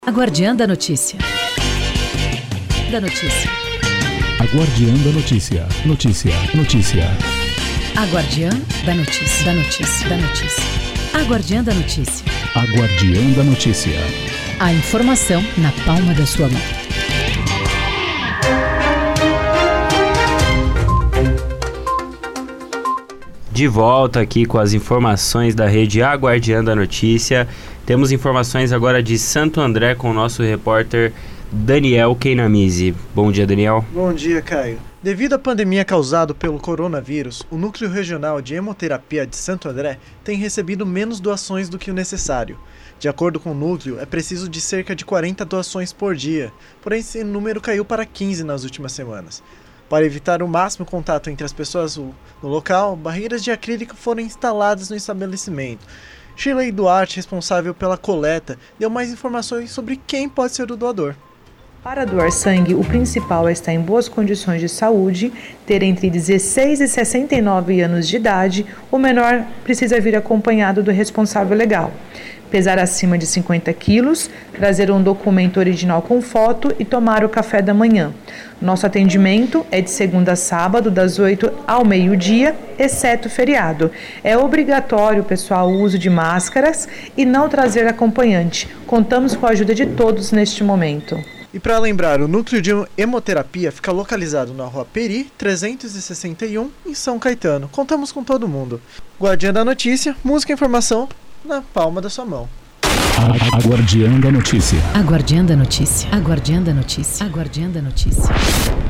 A Guardiã da Notícia. Da notícia. A Guardiã da Notícia. Notícia. Notícia. A Guardiã da Notícia. Da notícia. Da notícia. A Guardiã da Notícia. A Guardiã da Notícia. A informação na palma da sua mão. De volta aqui com as informações da rede A Guardiã da Notícia. Temos informações agora de Santo André com o nosso repórter Daniel Keinamizi. Bom dia, Daniel. Bom dia, Caio. Devido à pandemia causada pelo coronavírus, o Núcleo Regional de Hemoterapia de Santo André tem recebido menos doações do que o necessário. De acordo com o núcleo, é preciso de cerca de 40 doações por dia, porém esse número caiu para 15 nas últimas semanas. Para evitar o máximo contato entre as pessoas no local, barreiras de acrílico foram instaladas no estabelecimento. Shirley Duarte, responsável pela coleta, deu mais informações sobre quem pode ser o doador. Para doar sangue, o principal é estar em boas condições de saúde, ter entre 16 e 69 anos de idade. O menor precisa vir acompanhado do responsável legal. Pesar acima de 50 quilos, trazer um documento original com foto e tomar o café da manhã. Nosso atendimento é de segunda a sábado, das 8 ao meio-dia, exceto feriado. É obrigatório, pessoal, o uso de máscaras e não trazer acompanhante. Contamos com a ajuda de todos neste momento. E para lembrar, o Núcleo de Hemoterapia fica localizado na Rua Peri, 361, em São Caetano. Contamos com todo mundo. Guardiã da Notícia, música e informação na palma da sua mão. A Guardiã da Notícia. A Guardiã da Notícia. A Guardiã da Notícia. A Guardiã da Notícia.